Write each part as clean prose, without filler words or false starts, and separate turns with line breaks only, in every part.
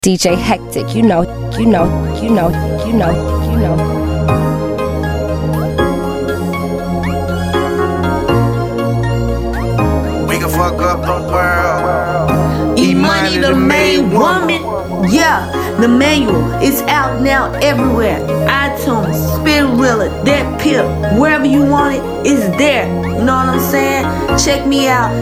DJ Hectic, you know.
We can fuck up the world.
E-Money, the made woman. Yeah, the manual is out now everywhere. iTunes, Spinrilla, that Pip, wherever you want it, it's there. You know what I'm saying? Check me out,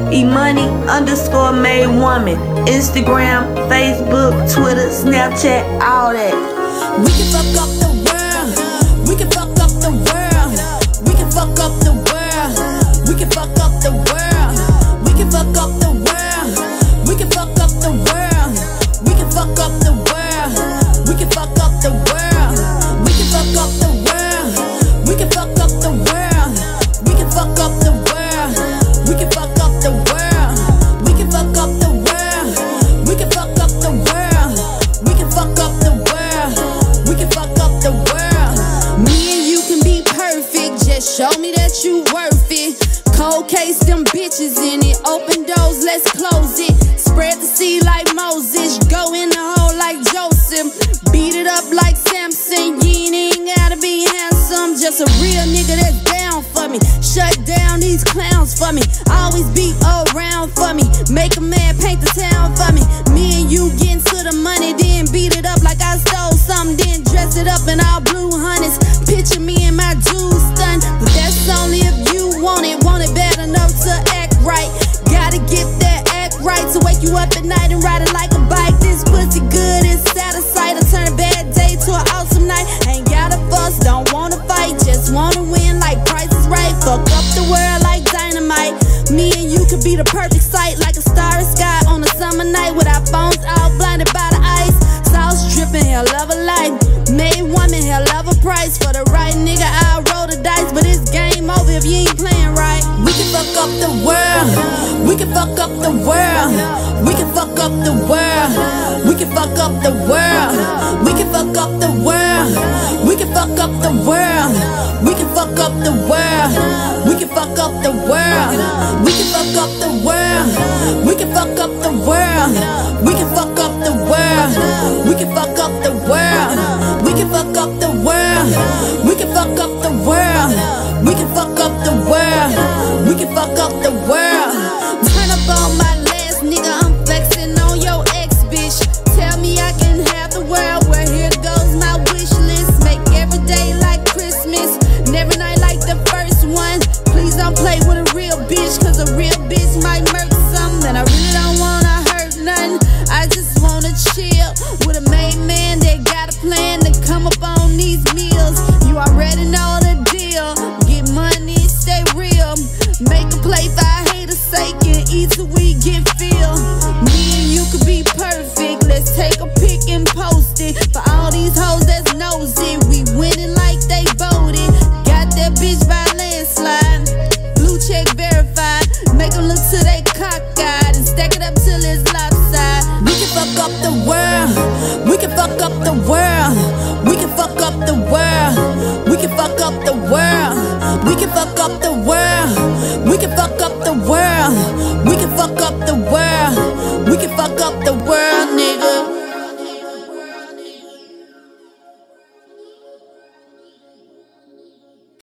E-Money_made woman. Instagram, Facebook, Twitter, Snapchat, all that.
We can fuck up the world. We can fuck up the world. We can fuck up the world. We can fuck up the world. We can fuck up the world. We can fuck up the world. We can fuck up the world. We can fuck up the world. We can fuck up the world. We can fuck up the world. We can fuck up the world. We can fuck up the world. We can fuck up the world. We can fuck up the world. We can fuck up the world. We can fuck up the world. Me and you can be perfect. Just show me that you worth it. Cold case, them bitches in it. Open doors, let's close it. Spread the seed like Moses. Go in the hole like Joseph. Beat it up like Samson. You ain't gotta be handsome. Just a real nigga that's down for me. Shut down these clowns for me. Always be around for me. Make a man paint the town for me. Me and you get into the money. Then beat it up like I stole something. Then dress it up in all blue honeys. Picture me and my jewels stunned. But that's only if you want it. Want it bad enough to act right. Gotta get that act right to wake you up at night and ride it like a bike. This pussy good, it's out of sight. I turn a bad day to an awesome night. Ain't gotta fuss, don't wanna fight. Just wanna win like Price is Right. Fuck up the world like dynamite. Me and you could be the perfect sight. Like a starry sky on a summer night. With our phones all blinded by the ice. Sauce dripping, hell of a life. Made woman, hell of a price. For the right nigga, I'll roll the dice. But it's game over if you ain't playing right. We can fuck up the world. We can fuck up the world. We can fuck up the world. We can fuck up the world. We can fuck up the world. We can fuck up the world. We can fuck up the world. We can fuck up the world. We can fuck up the world. We can fuck up the world. We can fuck up the world. We can fuck up the world. We can fuck up the world. We can fuck up the world. We can fuck up the world. We can fuck up the world. Turn up on my last nigga, I'm flexing on your ex bitch. Tell me I can have the world. Well, here goes my wish list. Make every day like Christmas and every night like the first one. Please don't play with a real bitch, cause a real bitch might murk some. And I really don't wanna hurt none. I just wanna chill with a made man that got a plan to come up on these meals. You already know the deal. Get money, stay real. Make a play for our haters' sake and eat till we get filled. Me and you could be perfect. Let's take a pic and post it. For all these hoes that's nosy, we winning like they voted. Got that bitch by landslide. Blue check verified. Make them look till they cockeyed and stack it up till it's lopsided. We can fuck up the world. We can fuck up the world. We can fuck up the world. We can fuck up the world. We can fuck up the world. We can fuck